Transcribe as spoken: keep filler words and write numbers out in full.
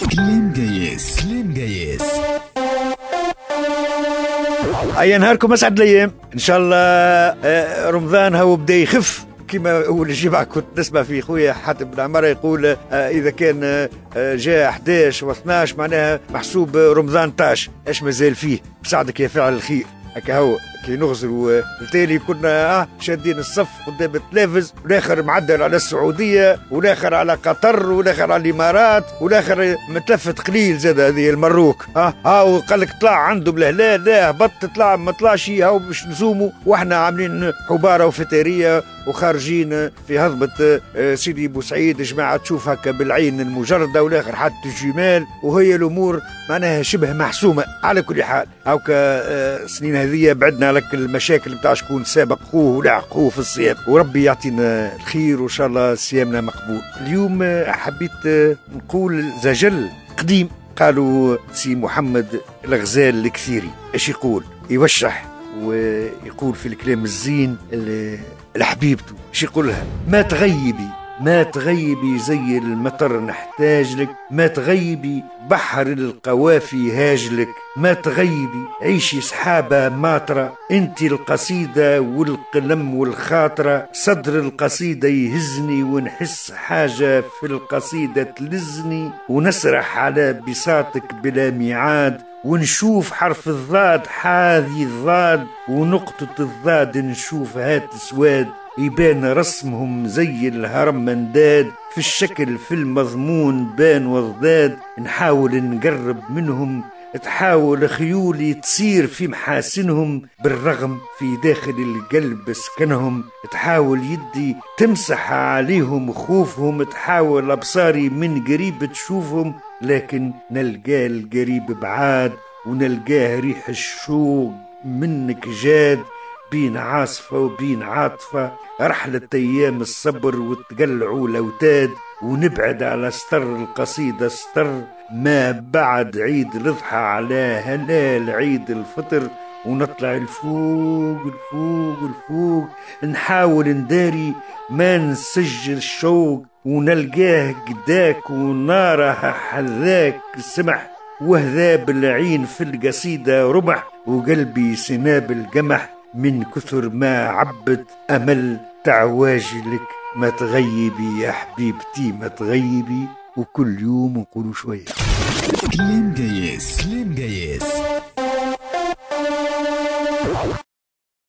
كليم جايز كليم جايز. أي نهاركم أسعد الأيام إن شاء الله. آه، رمضان هو بدا يخف كما أول الجمعة كنت نسمع في خويا حاتم بن عمارة يقول آه إذا كان آه جاء أحد عشر و اثنا عشر معناها محسوب رمضان طاش. إيش مازال فيه بساعدك يا فاعل الخير. هكا هو كي نغزروا التالي كنا اه شادين الصف قدام التلفز، والاخر معدل على السعوديه، والاخر على قطر، والاخر على الامارات، والاخر متلفت قليل زاد هذه المروك. اه ها وقال لك طلع عندهم الهلال، لا هبط طلع ما طلعش هاو باش نزوموا، واحنا عاملين حباره وفتاريه وخارجين في هضبه آه سيدي بوسعيد. جماعه تشوف هكا بالعين المجرده، والاخر حتى الجمال، وهي الامور معناها شبه محسومه. على كل حال هاوكا آه سنين هذه بعدنا لك المشاكل بتاع شكون سابق خوه ولعق خوه في الصيام، وربي يعطينا الخير وان شاء الله صيامنا مقبول. اليوم حبيت نقول زجل قديم قالوا سي محمد الغزال الكثيري. ايش يقول؟ يوشح ويقول في الكلام الزين لحبيبته. ايش يقولها؟ ما تغيبي ما تغيبي زي المطر نحتاج لك، ما تغيبي بحر القوافي هاجلك، ما تغيبي عيشي سحابة ماطرة، انت القصيدة والقلم والخاطرة. صدر القصيدة يهزني ونحس حاجة في القصيدة تلزني، ونسرح على بساطك بلا ميعاد، ونشوف حرف الضاد حاذي الضاد، ونقطة الضاد نشوف هات سواد، يبان رسمهم زي الهرم منداد، في الشكل في المضمون بان وضداد. نحاول نقرب منهم، تحاول خيولي تصير في محاسنهم، بالرغم في داخل القلب سكنهم. تحاول يدي تمسح عليهم خوفهم، تحاول أبصاري من قريب تشوفهم، لكن نلقى القريب بعاد، ونلقاه ريح الشوق منك جاد. بين عاصفة وبين عاطفة رحلة أيام الصبر وتقلعوا الأوتاد، ونبعد على ستر القصيدة ستر ما بعد عيد الأضحى على هلال عيد الفطر، ونطلع الفوق الفوق الفوق. نحاول نداري ما نسجل الشوق، ونلقاه قداك وناره حذاك سمح، وهذاب العين في القصيدة رمح، وقلبي سناب القمح من كثر ما عبت أمل تعواجلك. ما تغيبي يا حبيبتي ما تغيبي، وكل يوم نقولوا شوية. كليم جايز كليم جايز.